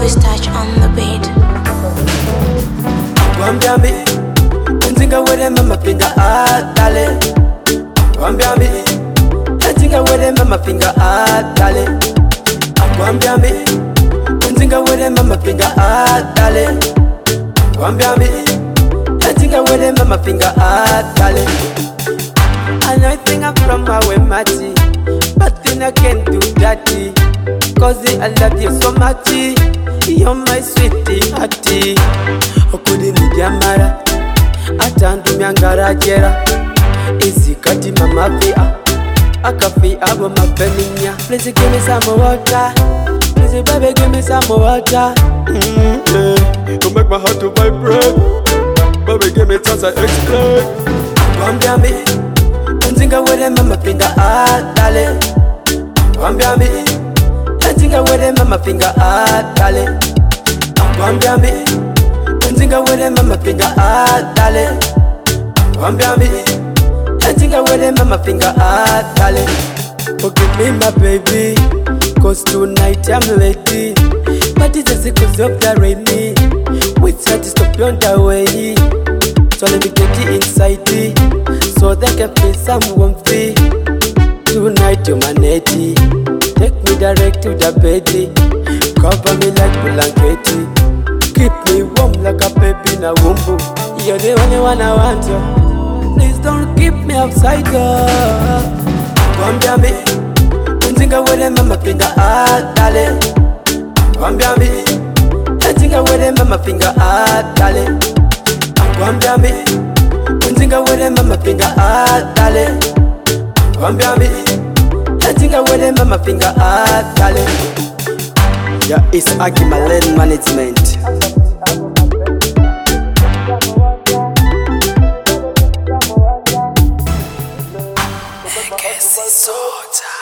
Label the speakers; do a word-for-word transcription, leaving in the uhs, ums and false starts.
Speaker 1: Swiss touch on the beat.
Speaker 2: Wambiambi, nzinga wede mama pinga atale. Wambiambi, nzinga wede mama pinga atale. Wambiambi, nzinga wede mama pinga atale. Wambiambi, nzinga wede mama pinga atale. I know I think I'm from my way, Mati, but then I can't do that. Cause I love you so much. You're my sweetie, hati. Okudi ni jamara, atandu miangara jera. Easy kati mama pia, akafi abo mapeninya. Please give me some water, please baby give me some water.
Speaker 3: Mm, yeah. You make my heart to vibrate. Baby give me chance I explain.
Speaker 2: Wambiambi, nzinga wede mama pinga atale. Wambiambi, nzinga wede mama pinga atale. Wambiambi, nzinga wede mama pinga atale. Wambiambi, nzinga wede mama pinga atale. Forgive me my baby, cause tonight I'm ready. But it's just cause of the rainy. We try to stop you on the way. So let me get you inside me, so that I can feel some warmth. Tonight you're my netty. Take me direct to the bed. Cover me like blanket. Keep me warm like a baby in a womb. You're the only one I want you. Please don't keep me upside down. Wambiambi, nzinga wede mama pinga atale. Wambiambi, nzinga wede mama pinga atale. Wambiambi, nzinga wede mama pinga atale. Wambiambi, nzinga wede mama pinga atale. Yeah, it's Aki Malene Management. Kesi Sota.